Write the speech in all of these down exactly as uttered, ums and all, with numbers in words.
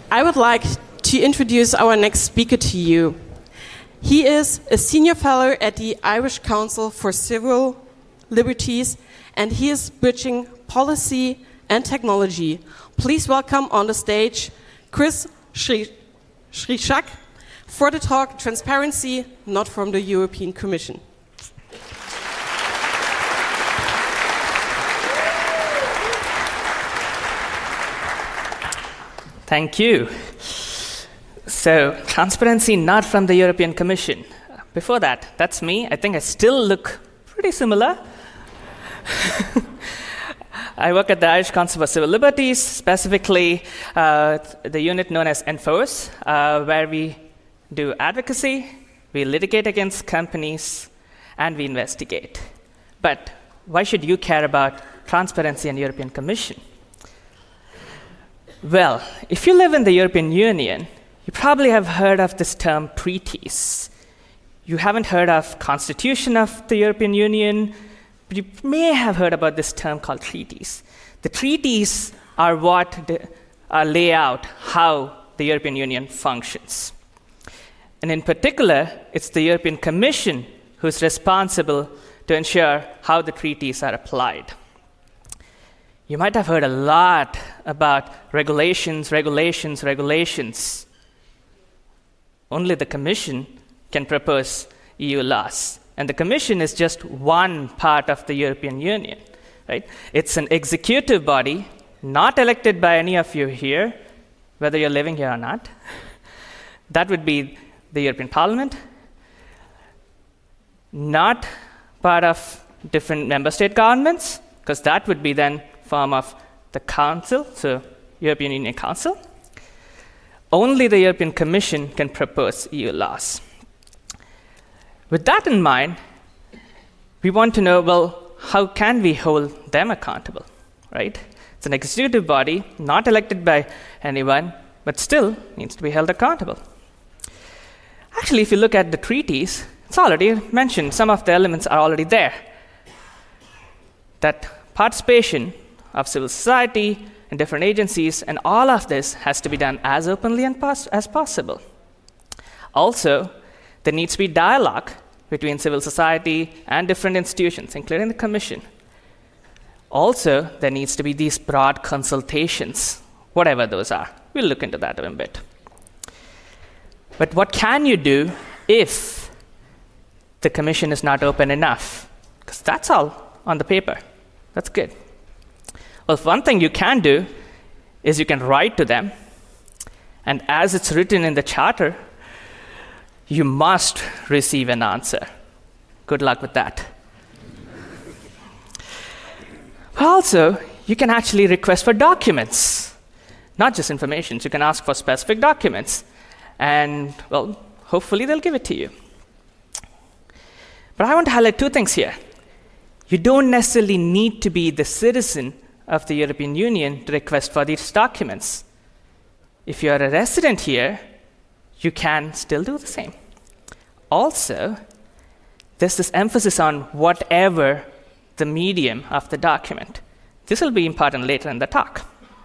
I would like to introduce our next speaker to you. He is a senior fellow at the Irish Council for Civil Liberties, and he is bridging policy and technology. Please welcome on the stage Chris Shrishak for the talk Transparency, Not from the European Commission. Thank you. So, transparency not from the European Commission. Before that, that's me. I think I still look pretty similar. I work at the Irish Council for Civil Liberties, specifically uh, the unit known as Enforce, uh, where we do advocacy, we litigate against companies, and we investigate. But why should you care about transparency and European Commission? Well, if you live in the European Union, you probably have heard of this term treaties. You haven't heard of Constitution of the European Union, but you may have heard about this term called treaties. The treaties are what the, uh, lay out how the European Union functions. And in particular, it's the European Commission who's responsible to ensure how the treaties are applied. You might have heard a lot about regulations, regulations, regulations. Only the Commission can propose E U laws. And the Commission is just one part of the European Union, right? It's an executive body, not elected by any of you here, whether you're living here or not. That would be the European Parliament, not part of different member state governments, because that would be then form of the Council, so European Union Council. Only the European Commission can propose E U laws. With that in mind, we want to know, well, how can we hold them accountable, right? It's an executive body, not elected by anyone, but still needs to be held accountable. Actually, if you look at the treaties, it's already mentioned. Some of the elements are already there. That participation of civil society and different agencies, and all of this has to be done as openly and pos- as possible. Also, there needs to be dialogue between civil society and different institutions, including the Commission. Also, there needs to be these broad consultations, whatever those are. We'll look into that in a bit. But what can you do if the Commission is not open enough? Because that's all on the paper. That's good. Well, one thing you can do is you can write to them, and as it's written in the Charter, you must receive an answer. Good luck with that. Also, you can actually request for documents, not just information. You can ask for specific documents, and, well, hopefully they'll give it to you. But I want to highlight two things here. You don't necessarily need to be the citizen of the European Union to request for these documents. If you're a resident here, you can still do the same. Also, there's this emphasis on whatever the medium of the document. This will be important later in the talk.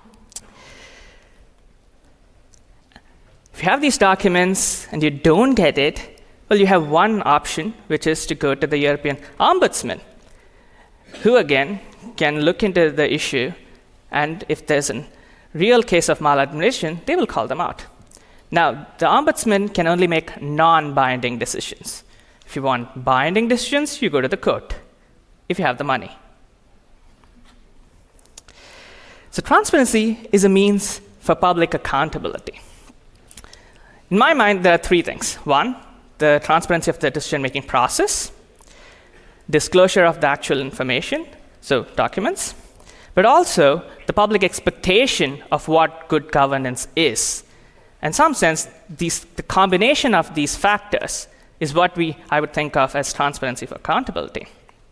If you have these documents and you don't get it, well, you have one option, which is to go to the European Ombudsman, who again can look into the issue, and if there's a real case of maladministration, they will call them out. Now, the Ombudsman can only make non-binding decisions. If you want binding decisions, you go to the court, if you have the money. So transparency is a means for public accountability. In my mind, there are three things. One, the transparency of the decision-making process, disclosure of the actual information, so documents, but also the public expectation of what good governance is. In some sense, these, the combination of these factors is what we, I would think of as transparency for accountability.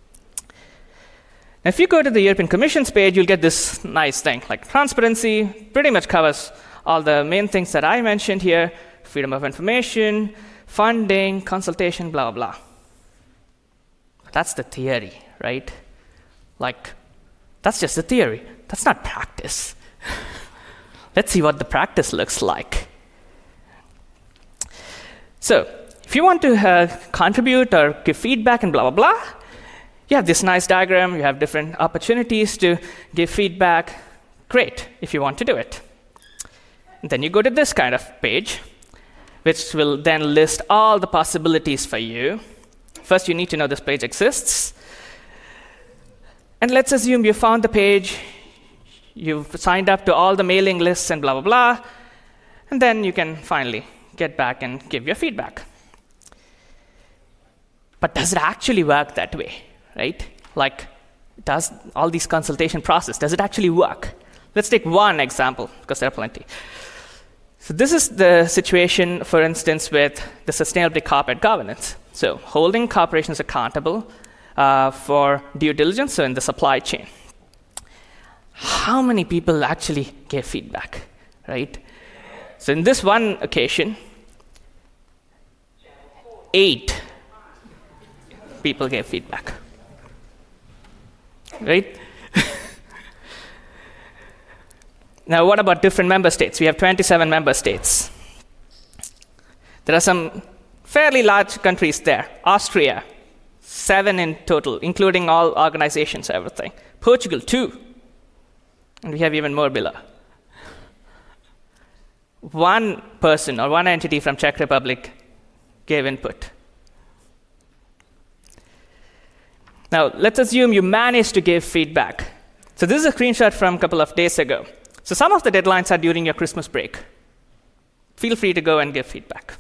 Now, if you go to the European Commission's page, you'll get this nice thing, like transparency pretty much covers all the main things that I mentioned here: freedom of information, funding, consultation, blah, blah. That's the theory, right? Like, that's just the theory. That's not practice. Let's see what the practice looks like. So, if you want to uh, contribute or give feedback and blah, blah, blah, you have this nice diagram, you have different opportunities to give feedback. Great, if you want to do it. And then you go to this kind of page, which will then list all the possibilities for you. First, you need to know this page exists. And let's assume you found the page, you've signed up to all the mailing lists and blah, blah, blah, and then you can finally get back and give your feedback. But does it actually work that way, right? Like, does all these consultation process, does it actually work? Let's take one example, because there are plenty. So this is the situation, for instance, with the sustainability corporate governance. So holding corporations accountable uh, for due diligence, so in the supply chain. How many people actually gave feedback, right? So in this one occasion, eight people gave feedback, right? Now, what about different member states? We have twenty-seven member states. There are some fairly large countries there. Austria, seven in total, including all organizations, everything. Portugal, two. And we have even more below. One person or one entity from Czech Republic gave input. Now, let's assume you managed to give feedback. So this is a screenshot from a couple of days ago. So some of the deadlines are during your Christmas break. Feel free to go and give feedback.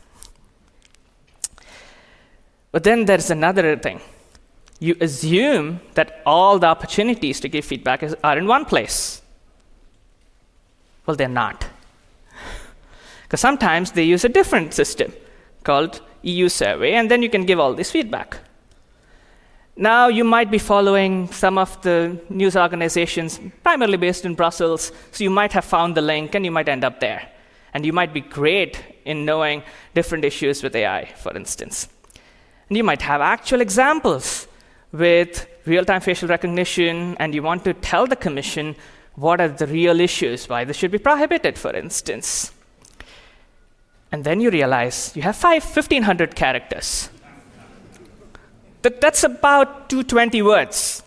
But then there's another thing. You assume that all the opportunities to give feedback is, are in one place. Well, they're not. Because sometimes they use a different system called E U survey, and then you can give all this feedback. Now, you might be following some of the news organizations, primarily based in Brussels, so you might have found the link, and you might end up there. And you might be great in knowing different issues with A I, for instance. And you might have actual examples with real-time facial recognition, and you want to tell the Commission what are the real issues, why this should be prohibited, for instance. And then you realize you have five, fifteen hundred characters. That, that's about two hundred twenty words.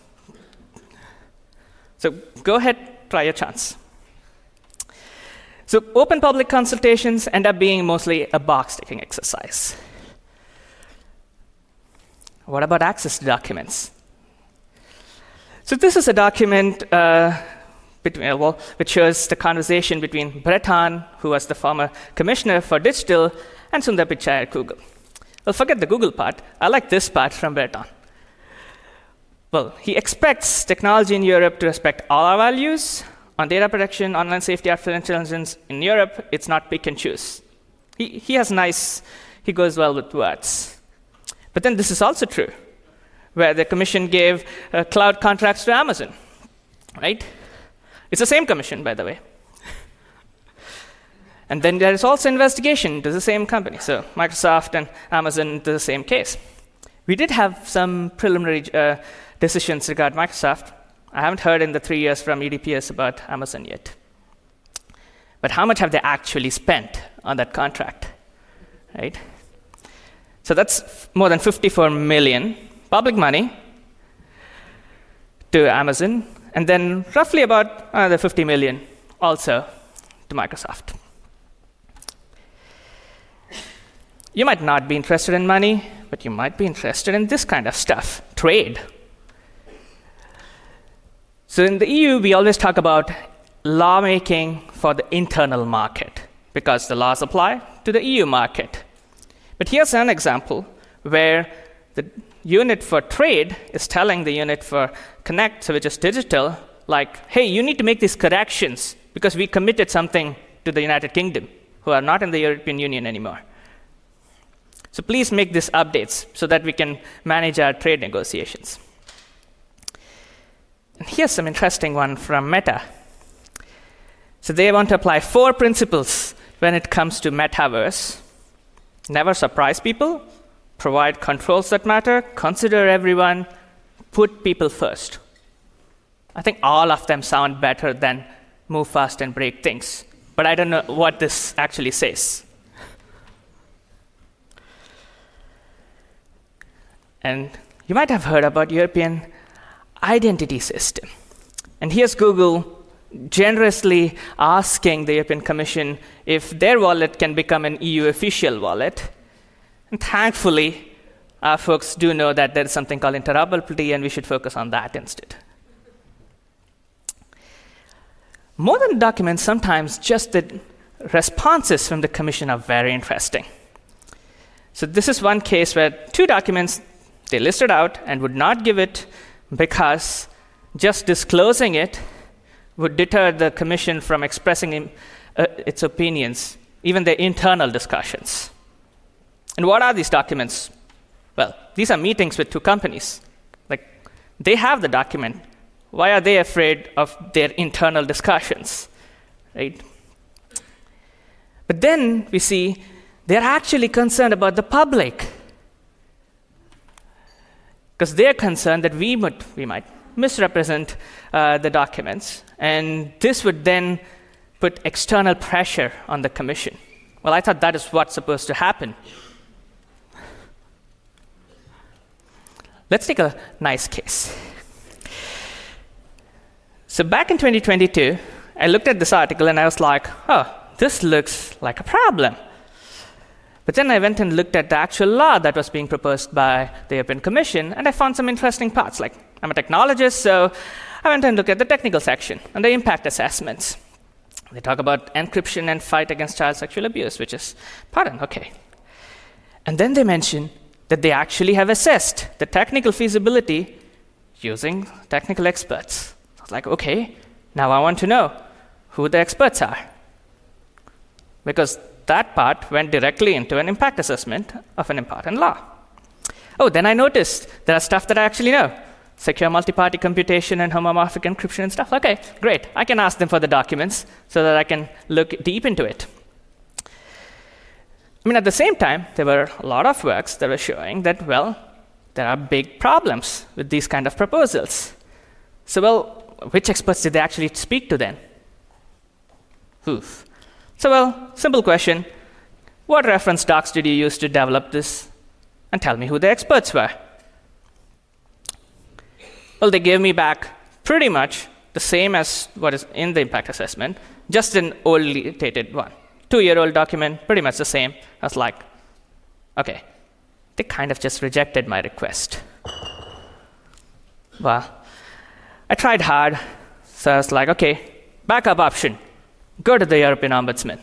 So go ahead, try your chance. So open public consultations end up being mostly a box-ticking exercise. What about access to documents? So this is a document uh, between, well, which shows the conversation between Brett Hahn, who was the former commissioner for digital, and Sundar Pichai at Google. Well, forget the Google part. I like this part from Brett Hahn. Well, he expects technology in Europe to respect all our values on data protection, online safety, artificial intelligence. In Europe, it's not pick and choose. He, he has nice, he goes well with words. But then this is also true, where the commission gave uh, cloud contracts to Amazon, right? It's the same commission, by the way. And then there is also investigation into the same company. So Microsoft and Amazon into the same case. We did have some preliminary uh, decisions regarding Microsoft. I haven't heard in the three years from E D P S about Amazon yet. But how much have they actually spent on that contract, right? So that's f- more than fifty-four million public money to Amazon, and then roughly about another fifty million also to Microsoft. You might not be interested in money, but you might be interested in this kind of stuff, trade. So in the E U, we always talk about lawmaking for the internal market, because the laws apply to the E U market. But here's an example where the unit for trade is telling the unit for Connect, so which is digital, like, hey, you need to make these corrections because we committed something to the United Kingdom, who are not in the European Union anymore. So please make these updates so that we can manage our trade negotiations. And here's some interesting one from Meta. So they want to apply four principles when it comes to metaverse. Never surprise people, provide controls that matter, consider everyone, put people first. I think all of them sound better than move fast and break things. but I don't know what this actually says. And you might have heard about European identity system. And here's Google generously asking the European Commission if their wallet can become an E U official wallet. And thankfully, our folks do know that there is something called interoperability, and we should focus on that instead. More than documents, sometimes just the responses from the Commission are very interesting. So this is one case where two documents, they listed out and would not give it because just disclosing it would deter the Commission from expressing in, uh, its opinions, even their internal discussions. And what are these documents? Well, these are meetings with two companies. Like, they have the document. Why are they afraid of their internal discussions, right? But then we see they're actually concerned about the public, because they're concerned that we might, we might misrepresent uh, the documents, and this would then put external pressure on the Commission. Well, I thought that is what's supposed to happen. Let's take a nice case. So back in twenty twenty-two, I looked at this article and I was like, oh, this looks like a problem. But then I went and looked at the actual law that was being proposed by the European Commission, and I found some interesting parts. Like, I'm a technologist, so I went and looked at the technical section and the impact assessments. They talk about encryption and fight against child sexual abuse, which is pardon, okay. And then they mention that they actually have assessed the technical feasibility using technical experts. I was like, okay, now I want to know who the experts are. Because that part went directly into an impact assessment of an important law. Oh, then I noticed there are stuff that I actually know. Secure multi-party computation and homomorphic encryption and stuff. Okay, great. I can ask them for the documents so that I can look deep into it. I mean, at the same time, there were a lot of works that were showing that, well, there are big problems with these kind of proposals. So, well, which experts did they actually speak to then? Oof. So, well, simple question. What reference docs did you use to develop this? And tell me who the experts were. Well, they gave me back pretty much the same as what is in the impact assessment, just an old dated one. Two-year-old document, pretty much the same. I was like, okay, they kind of just rejected my request. Well, I tried hard, so I was like, okay, backup option. Go to the European Ombudsman.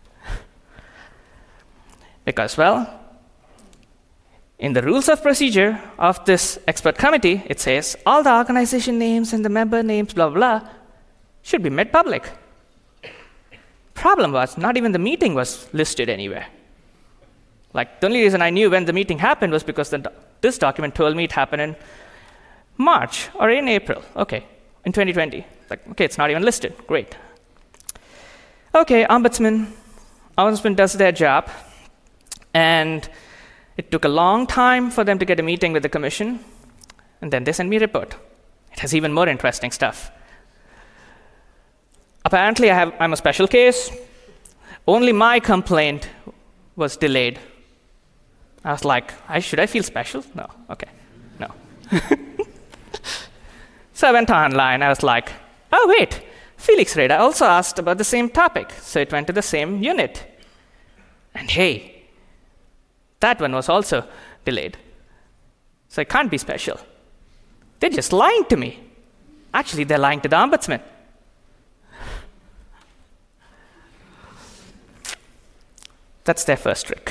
Because, well, in the rules of procedure of this expert committee, it says all the organization names and the member names, blah, blah, blah, should be made public. Problem was, not even the meeting was listed anywhere. Like, the only reason I knew when the meeting happened was because the, this document told me it happened in March or in April. Okay, in twenty twenty. Like, okay, it's not even listed. Great. Okay, Ombudsman. Ombudsman does their job. And it took a long time for them to get a meeting with the Commission. And then they sent me a report. It has even more interesting stuff. Apparently, I have, I'm a special case. Only my complaint was delayed. I was like, I, should I feel special? No. Okay. No. So I went online. I was like, oh, wait. Felix Reda also asked about the same topic. So it went to the same unit. And hey, that one was also delayed. So it can't be special. They're just lying to me. Actually, they're lying to the Ombudsman. That's their first trick.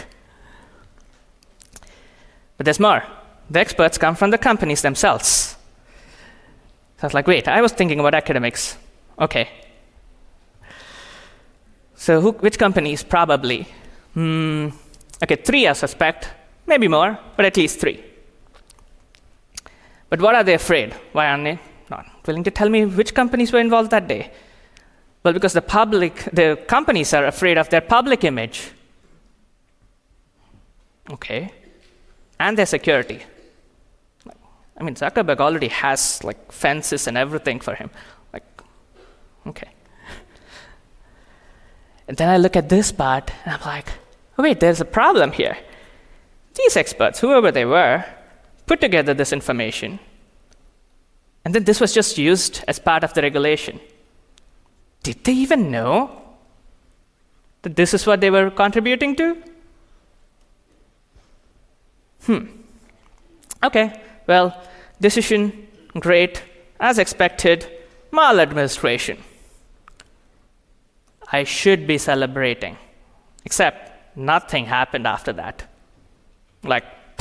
But there's more. The experts come from the companies themselves. So I was like, wait, I was thinking about academics. Okay. So who, which companies? Probably. Hmm. Okay, three I suspect. Maybe more, but at least three. But what are they afraid? Why aren't they not willing to tell me which companies were involved that day? Well, because the public, the companies are afraid of their public image. Okay. And their security. I mean, Zuckerberg already has like fences and everything for him. Like, okay. And then I look at this part, and I'm like, oh, wait, there's a problem here. These experts, whoever they were, put together this information, and then this was just used as part of the regulation. Did they even know that this is what they were contributing to? Hmm. Okay, well, decision, great, as expected, maladministration. I should be celebrating, except nothing happened after that. Like,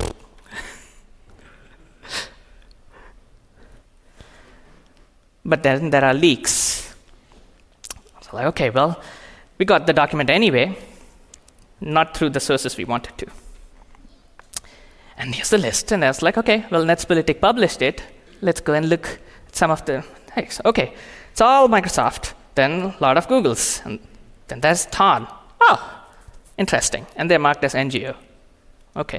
but then there are leaks. So like, okay, well, we got the document anyway, not through the sources we wanted to. And here's the list, and I was like, okay, well, Netspolitic published it. Let's go and look at some of the things. Okay, it's all Microsoft, then a lot of Google's, and then there's Thorn. Oh, interesting. And they're marked as N G O. Okay.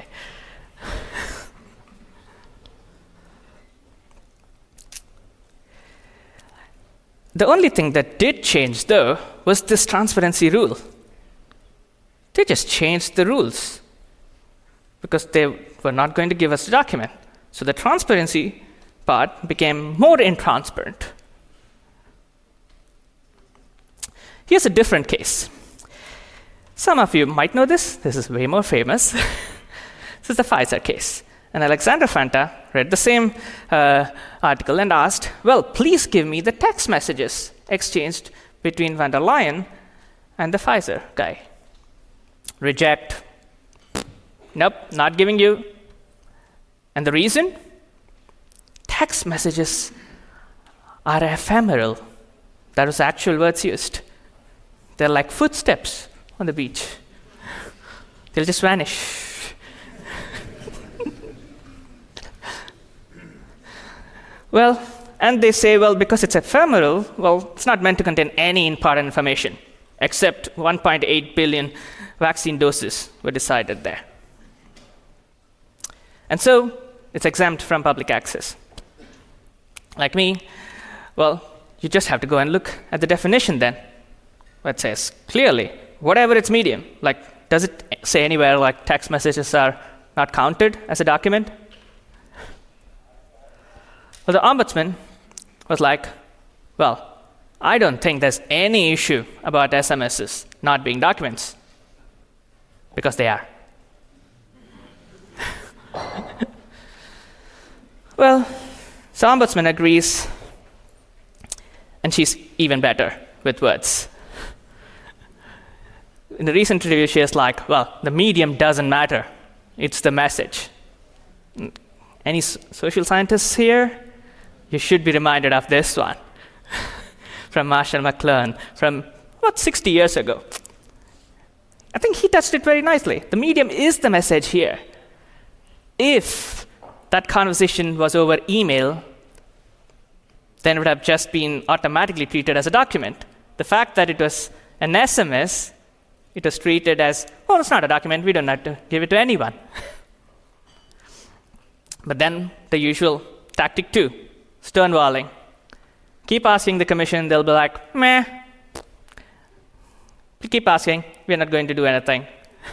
The only thing that did change, though, was this transparency rule. They just changed the rules because they were not going to give us the document. So the transparency part became more intransparent. Here's a different case. Some of you might know this. This is way more famous. This is the Pfizer case. And Alexander Fanta read the same uh, article and asked, well, please give me the text messages exchanged between van der Leyen and the Pfizer guy. Reject. Nope, not giving you. And the reason? Text messages are ephemeral. That was the actual words used. They're like footsteps on the beach. They'll just vanish. Well, and they say, well, because it's ephemeral, well, it's not meant to contain any important information, except one point eight billion vaccine doses were decided there. And so it's exempt from public access. Like me, well, you just have to go and look at the definition then. It says clearly, whatever its medium, like, does it say anywhere like text messages are not counted as a document? Well, the ombudsman was like, well, I don't think there's any issue about S M Ses not being documents, because they are. Well, so ombudsman agrees, and she's even better with words. In the recent review, she is like, well, the medium doesn't matter. It's the message. Any social scientists here? You should be reminded of this one from Marshall McLuhan from about sixty years ago. I think he touched it very nicely. The medium is the message here. If that conversation was over email, then it would have just been automatically treated as a document. The fact that it was an S M S, it was treated as, oh, it's not a document, we don't have to give it to anyone. But then the usual tactic two, stonewalling. Keep asking the commission, they'll be like, meh. We keep asking, we're not going to do anything.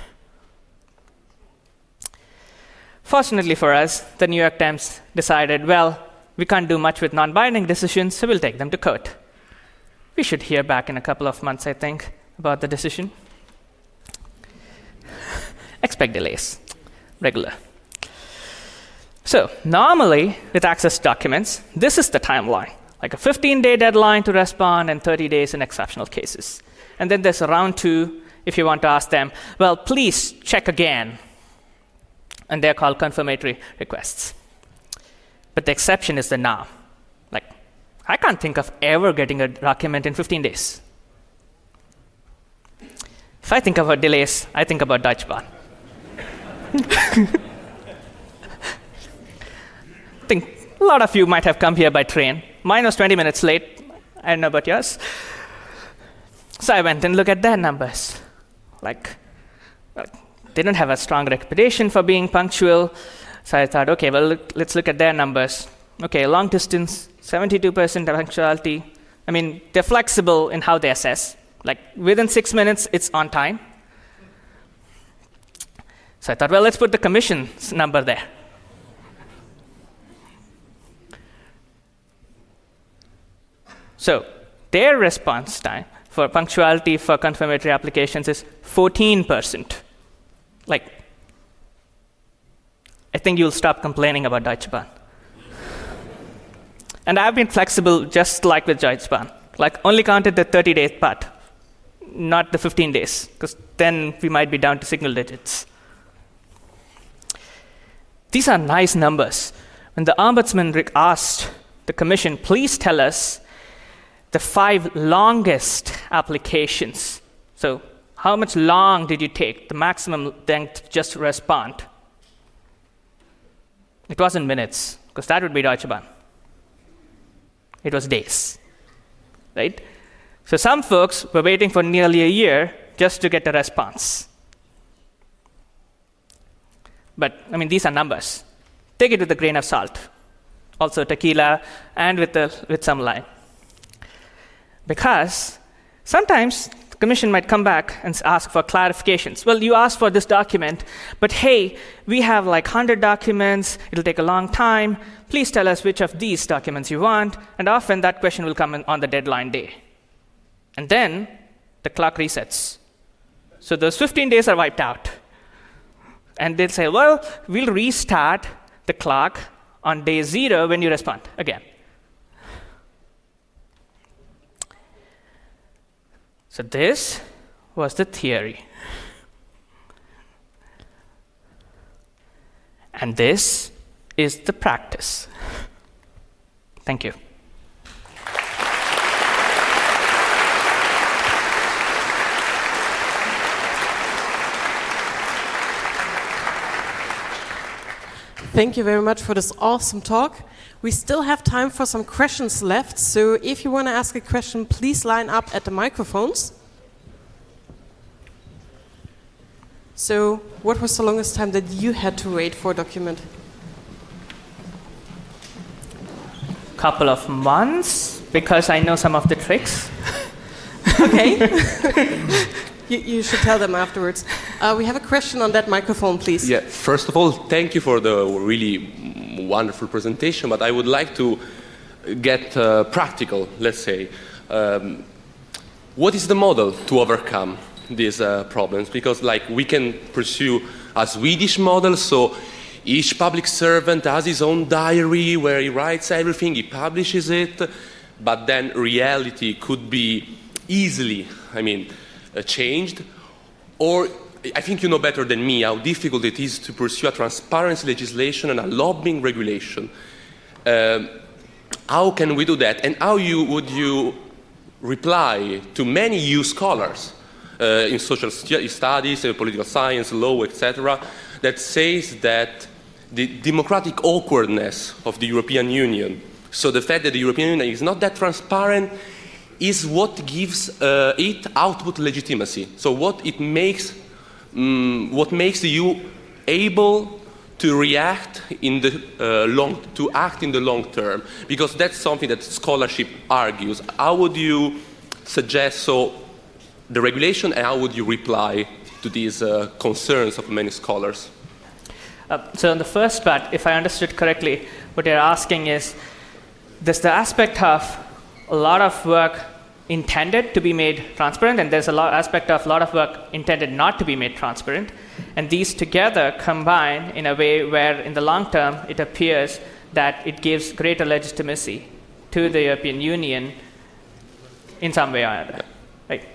Fortunately for us, the New York Times decided, well, we can't do much with non-binding decisions, so we'll take them to court. We should hear back in a couple of months, I think, about the decision. Expect delays. Regular. So, normally, with access documents, this is the timeline. Like a fifteen-day deadline to respond and thirty days in exceptional cases. And then there's a round two if you want to ask them, well, please check again. And they're called confirmatory requests. But the exception is the now. Like, I can't think of ever getting a document in fifteen days. If I think about delays, I think about Deutsche Bahn. I think a lot of you might have come here by train. Mine was twenty minutes late. I don't know about yours. So I went and looked at their numbers. Like, well, they don't have a strong reputation for being punctual. So I thought, okay, well, look, let's look at their numbers. Okay, long distance, seventy-two percent punctuality. I mean, they're flexible in how they assess. Like within six minutes, it's on time. So I thought, well, let's put the commission's number there. So their response time for punctuality for confirmatory applications is fourteen percent. Like, I think you'll stop complaining about Deutsche Bahn. And I've been flexible just like with Deutsche Bahn. Like, only counted the thirty-day part, not the fifteen days, because then we might be down to single digits. These are nice numbers. When the Ombudsman asked the Commission, please tell us the five longest applications. So how much long did you take, the maximum length, to just respond? It wasn't minutes, because that would be Deutsche Bahn. It was days, right? So some folks were waiting for nearly a year just to get a response. But, I mean, these are numbers. Take it with a grain of salt. Also tequila, and with, the, with some lime. Because sometimes the Commission might come back and ask for clarifications. Well, you asked for this document, but hey, we have like one hundred documents. It'll take a long time. Please tell us which of these documents you want. And often that question will come in on the deadline day. And then the clock resets. So those fifteen days are wiped out. And they'll say, well, we'll restart the clock on day zero when you respond again. So this was the theory. And this is the practice. Thank you. Thank you very much for this awesome talk. We still have time for some questions left, so if you want to ask a question, please line up at the microphones. So, what was the longest time that you had to wait for a document? Couple of months, because I know some of the tricks. Okay. you, you should tell them afterwards. Uh, we have a question on that microphone, please. Yeah, first of all, thank you for the really wonderful presentation, but I would like to get uh, practical, let's say. Um, what is the model to overcome these uh, problems? Because like we can pursue a Swedish model, so each public servant has his own diary where he writes everything, he publishes it, but then reality could be easily, I mean, uh, changed. Or I think you know better than me how difficult it is to pursue a transparency legislation and a lobbying regulation. Um, how can we do that? And how you, would you reply to many E U scholars uh, in social stu studies, uh, political science, law, et cetera, that says that the democratic awkwardness of the European Union, so the fact that the European Union is not that transparent, is what gives uh, it output legitimacy. So what it makes, um, what makes the E U able to react in the uh, long, to act in the long term, because that's something that scholarship argues. How would you suggest so the regulation, and how would you reply to these uh, concerns of many scholars? Uh, so in the first part, if I understood correctly, what you're asking is, there's the aspect of a lot of work intended to be made transparent, and there's a lot aspect of a lot of work intended not to be made transparent, and these together combine in a way where in the long term it appears that it gives greater legitimacy to the European Union in some way or other. Right?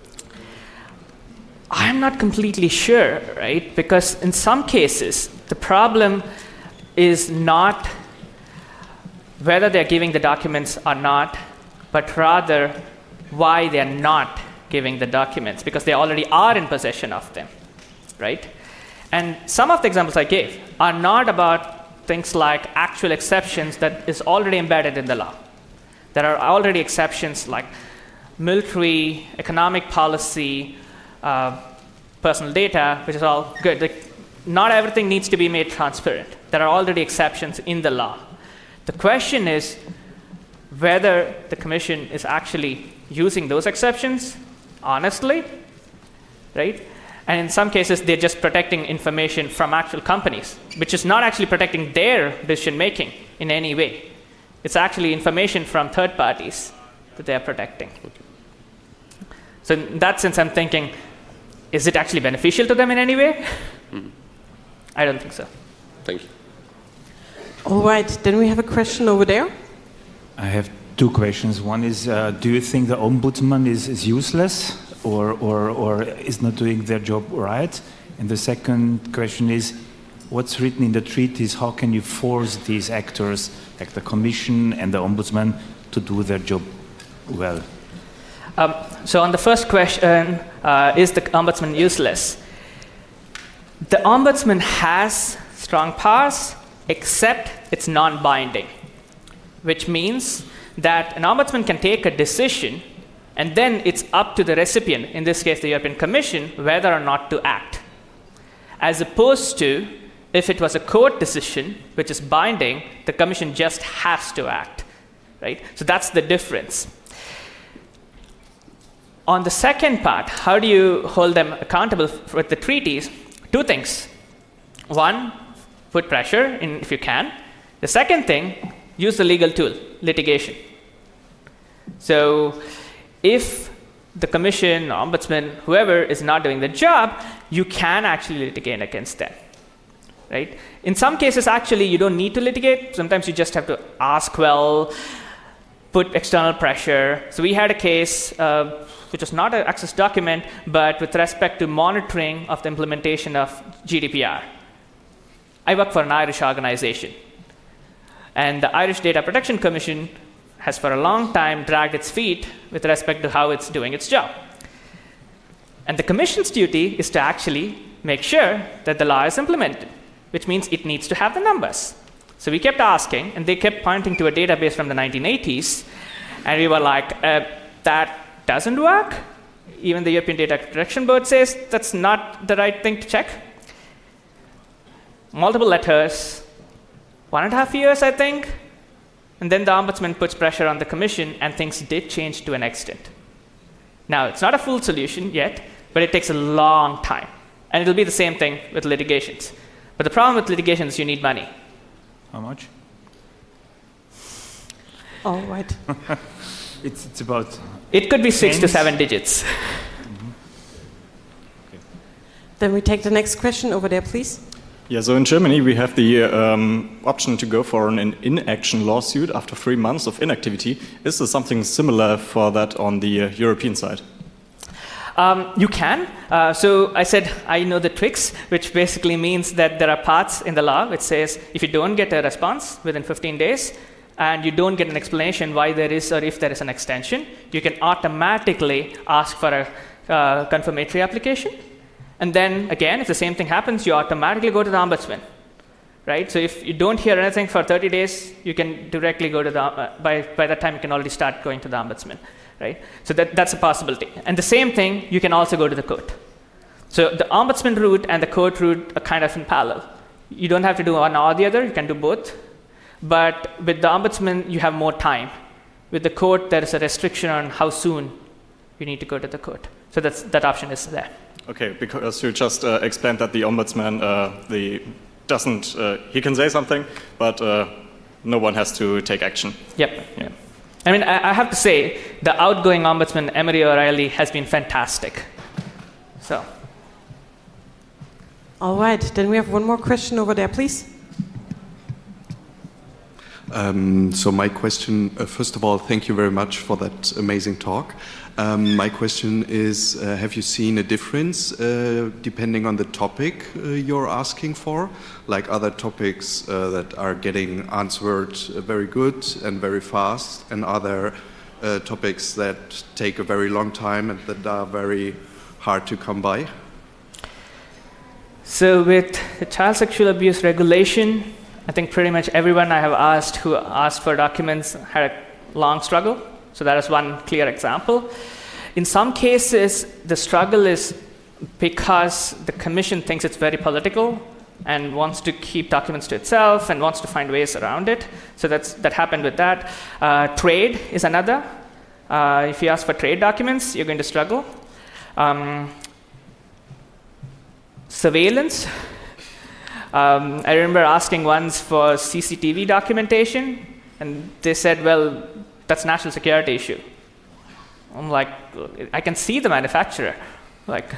I'm not completely sure, right? Because in some cases, the problem is not whether they're giving the documents or not, but rather why they're not giving the documents, because they already are in possession of them, right? And some of the examples I gave are not about things like actual exceptions that is already embedded in the law. There are already exceptions like military, economic policy, uh, personal data, which is all good. The, not everything needs to be made transparent. There are already exceptions in the law. The question is whether the Commission is actually using those exceptions honestly, right? And in some cases, they're just protecting information from actual companies, which is not actually protecting their decision-making in any way. It's actually information from third parties that they're protecting. Okay. So in that sense, I'm thinking, is it actually beneficial to them in any way? Mm. I don't think so. Thank you. All right, then we have a question over there. I have two questions. One is, uh, do you think the ombudsman is, is useless or, or, or is not doing their job right? And the second question is, what's written in the treaties, how can you force these actors, like the Commission and the ombudsman, to do their job well? Um, so on the first question, uh, is the ombudsman useless? The ombudsman has strong powers, except it's non-binding, which means that an ombudsman can take a decision and then it's up to the recipient, in this case the European Commission, whether or not to act. As opposed to, if it was a court decision, which is binding, the Commission just has to act, right? So that's the difference. On the second part, how do you hold them accountable with the treaties? Two things. One, put pressure in if you can. The second thing, use the legal tool, litigation. So if the Commission, Ombudsman, whoever is not doing the job, you can actually litigate against them, right? In some cases, actually, you don't need to litigate. Sometimes you just have to ask well, put external pressure. So we had a case, uh, which was not an access document, but with respect to monitoring of the implementation of G D P R. I work for an Irish organization. And the Irish Data Protection Commission has for a long time dragged its feet with respect to how it's doing its job. And the Commission's duty is to actually make sure that the law is implemented, which means it needs to have the numbers. So we kept asking, and they kept pointing to a database from the nineteen eighties, and we were like, uh, that doesn't work. Even the European Data Protection Board says that's not the right thing to check. Multiple letters, one and a half years, I think, and then the Ombudsman puts pressure on the Commission, and things did change to an extent. Now, it's not a full solution yet, but it takes a long time. And it'll be the same thing with litigations. But the problem with litigations is you need money. How much? All right. it's, it's about... It could be six to seven digits. Mm-hmm. Okay. Then we take the next question over there, please. Yeah, so in Germany we have the um, option to go for an inaction lawsuit after three months of inactivity. Is there something similar for that on the uh, European side? Um, you can. Uh, so I said I know the tricks, which basically means that there are parts in the law which says if you don't get a response within fifteen days and you don't get an explanation why there is or if there is an extension, you can automatically ask for a uh, confirmatory application. And then, again, if the same thing happens, you automatically go to the Ombudsman, right? So if you don't hear anything for thirty days, you can directly go to the, uh, by, by that time, you can already start going to the Ombudsman, right? So that, that's a possibility. And the same thing, you can also go to the court. So the Ombudsman route and the court route are kind of in parallel. You don't have to do one or the other, you can do both. But with the Ombudsman, you have more time. With the court, there is a restriction on how soon you need to go to the court. So that's, that option is there. Okay, because you just uh, explained that the ombudsman, uh, the doesn't, uh, he can say something, but uh, no one has to take action. Yep. Yeah. I mean, I, I have to say, the outgoing ombudsman, Emery O'Reilly, has been fantastic. So. All right, then we have one more question over there, please. Um, so my question, uh, first of all, thank you very much for that amazing talk. Um, my question is, uh, have you seen a difference uh, depending on the topic uh, you're asking for? Like other topics uh, that are getting answered uh, very good and very fast, and other uh, topics that take a very long time and that are very hard to come by? So with the child sexual abuse regulation, I think pretty much everyone I have asked who asked for documents had a long struggle. So that is one clear example. In some cases, the struggle is because the Commission thinks it's very political and wants to keep documents to itself and wants to find ways around it. So that's, that happened with that. Uh, trade is another. Uh, if you ask for trade documents, you're going to struggle. Um, surveillance. Um, I remember asking once for C C T V documentation, and they said, well, that's a national security issue. I'm like, I can see the manufacturer. Like,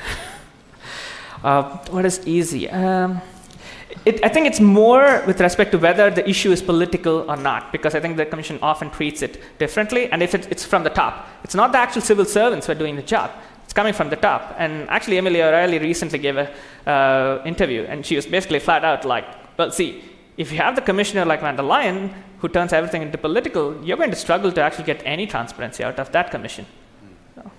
uh, what is easy? Um, it, I think it's more with respect to whether the issue is political or not, because I think the Commission often treats it differently, and if it, it's from the top. It's not the actual civil servants who are doing the job. It's coming from the top. And actually, Emilie O'Reilly recently gave an uh, interview, and she was basically flat out like, well, see, if you have the commissioner like van der Leyen, who turns everything into political, you're going to struggle to actually get any transparency out of that commission. So.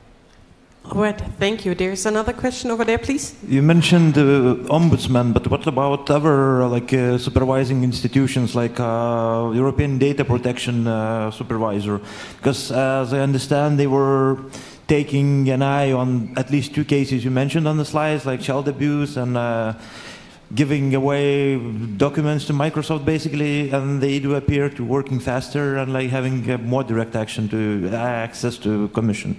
All right, thank you. There's another question over there, please. You mentioned the uh, ombudsman, but what about other uh, like uh, supervising institutions like uh, European Data Protection uh, Supervisor? Because uh, as I understand, they were taking an eye on at least two cases you mentioned on the slides, like child abuse and uh, giving away documents to Microsoft, basically, and they do appear to working faster and like having uh, more direct action to uh, access to Commission.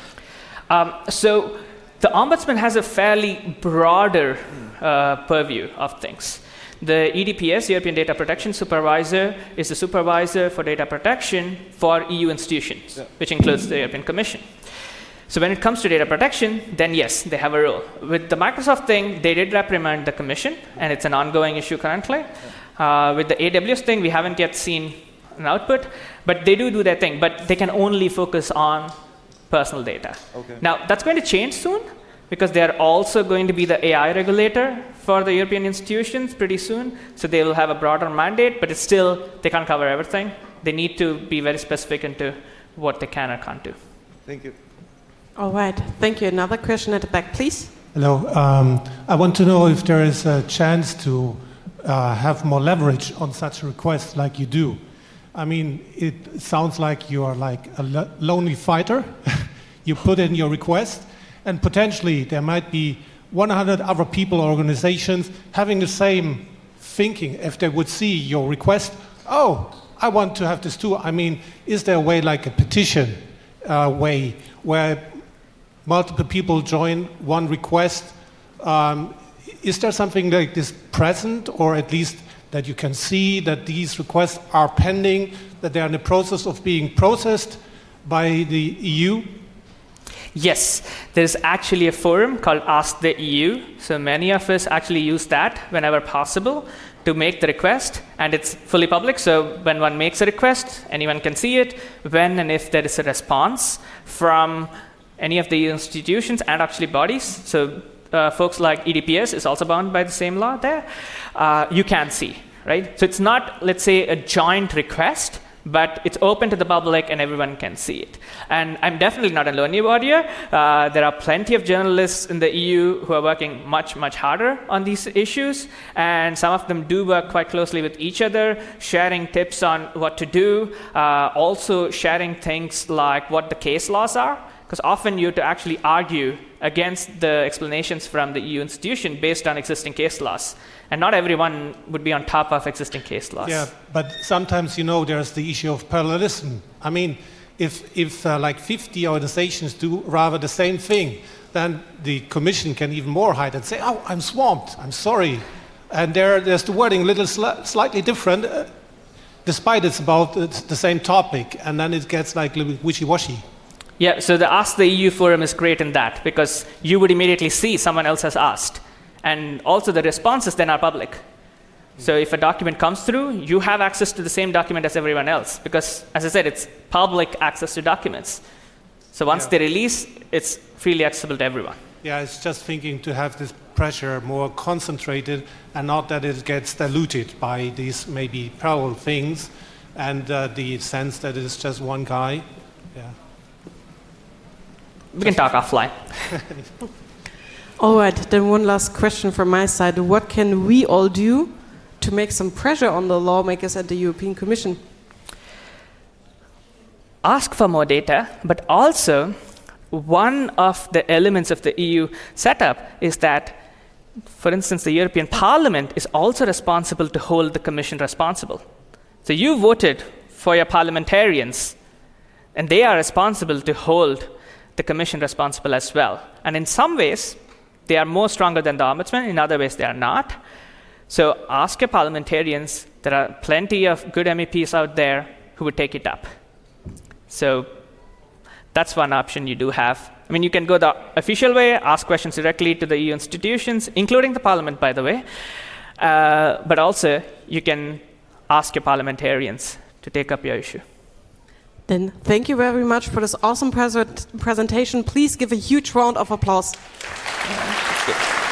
Um, so the Ombudsman has a fairly broader uh, purview of things. The E D P S, European Data Protection Supervisor, is the supervisor for data protection for E U institutions, yeah. which includes the European Commission. So when it comes to data protection, then yes, they have a role. With the Microsoft thing, they did reprimand the Commission, and it's an ongoing issue currently. Uh, with the A W S thing, we haven't yet seen an output, but they do do their thing, but they can only focus on personal data. Okay. Now, that's going to change soon, because they are also going to be the A I regulator for the European institutions pretty soon, so they will have a broader mandate, but it's still, they can't cover everything. They need to be very specific into what they can or can't do. Thank you. All right, thank you. Another question at the back, please. Hello. Um, I want to know if there is a chance to uh, have more leverage on such requests like you do. I mean, it sounds like you are like a lo- lonely fighter. You put in your request, and potentially there might be one hundred other people or organizations having the same thinking if they would see your request. Oh, I want to have this too. I mean, is there a way like a petition uh, way where multiple people join one request? Um, is there something like this present, or at least that you can see that these requests are pending, that they are in the process of being processed by the E U? Yes, there's actually a forum called Ask the E U. So many of us actually use that whenever possible to make the request, and it's fully public. So when one makes a request, anyone can see it. When and if there is a response from any of the institutions and actually bodies, so uh, folks like E D P S is also bound by the same law there, uh, you can see, right? So it's not, let's say, a joint request, but it's open to the public and everyone can see it. And I'm definitely not a lonely warrior. Uh, there are plenty of journalists in the E U who are working much, much harder on these issues, and some of them do work quite closely with each other, sharing tips on what to do, uh, also sharing things like what the case laws are, because often you have to actually argue against the explanations from the E U institution based on existing case laws. And not everyone would be on top of existing case laws. Yeah, but sometimes, you know, there's the issue of parallelism. I mean, if, if uh, like fifty organizations do rather the same thing, then the Commission can even more hide and say, oh, I'm swamped, I'm sorry. And there, there's the wording a little sli- slightly different, uh, despite it's about it's the same topic, and then it gets like a little bit wishy-washy. Yeah, so the Ask the E U forum is great in that, because you would immediately see someone else has asked. And also the responses then are public. So if a document comes through, you have access to the same document as everyone else, because, as I said, it's public access to documents. So once yeah. they release, it's freely accessible to everyone. Yeah, it's just thinking to have this pressure more concentrated, and not that it gets diluted by these maybe parallel things, and uh, the sense that it's just one guy. Yeah. We can talk offline. All right, then one last question from my side. What can we all do to make some pressure on the lawmakers at the European Commission? Ask for more data, but also one of the elements of the E U setup is that, for instance, the European Parliament is also responsible to hold the Commission responsible. So you voted for your parliamentarians, and they are responsible to hold the Commission responsible as well. And in some ways, they are more stronger than the Ombudsman. In other ways, they are not. So ask your parliamentarians. There are plenty of good M E Ps out there who would take it up. So that's one option you do have. I mean, you can go the official way, ask questions directly to the E U institutions, including the Parliament, by the way. Uh, but also, you can ask your parliamentarians to take up your issue. Then thank you very much for this awesome pres- presentation. Please give a huge round of applause. That's good.